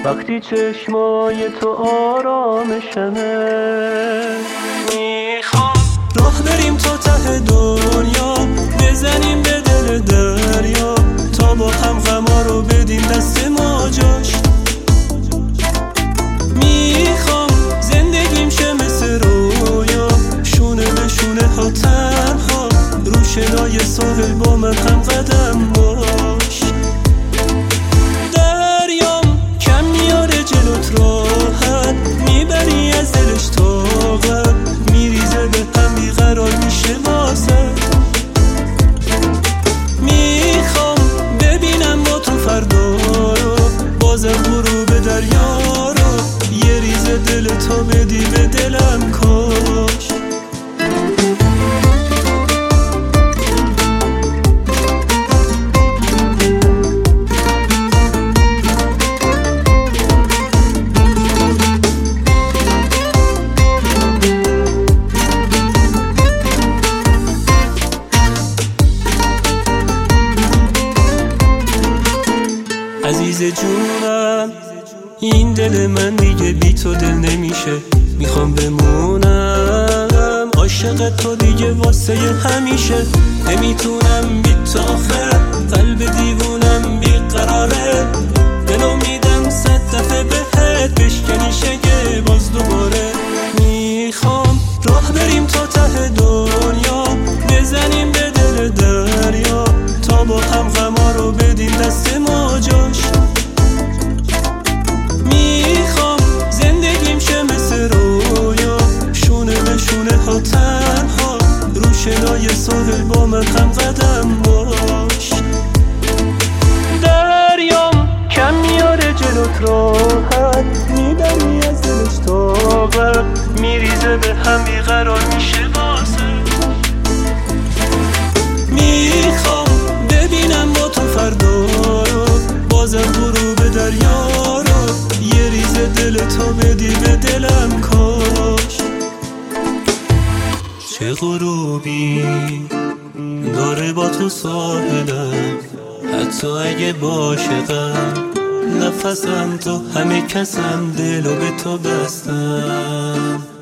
وقتی چشمای تو آرامشمه. میخوام راه بریم تا ته دنیا، بزنیم به دل دریا، تا با هم غما رو بدیم دست ما جاش. میخوام زندگیم شه مثل رویا، شونه به شونه ها تنها، رو شنای ساحل با من هم قدم باش. دریام کم میاره جلوت راحت، میبری از دلش طاقت، میریزه به هم بیقرار میشه واسه. میخوام ببینم با تو فردا رو، بازم غروب دریا رو، یه ریزه دل تو بدی به دلم کاش. عزیز جونم این دل من دیگه بی تو دل نمیشه، میخوام بمونم عاشق تو دیگه واسه همیشه. نمیتونم بی تو آخه، قلب دیوونم بیقراره، دلو میدم 100 دفعه بهت بشکنی شگه باز دوباره. میخوام راه بریم تا ته دنیا، بزنیم به دل دریا، تا با هم غما رو بدیم دست ما جاش. میخوام زندگیم شه مثل رویا، شونه به شونه ها تنها، رو شنای ساحل با من هم قدم باش. دریام کم میاره جلوت راحت، میبری از دلش طاقت، میریزه به هم بیقرار میشه واسه. میخوام ببینم با تو فردا رو، بازم غروب دریا رو، یه ریزه دل تو بدی به دلم کاش. چه غروبی داره با تو ساحلم، حتی اگه عاشقم نفسم تو همه کسم، دلو به تو بستم.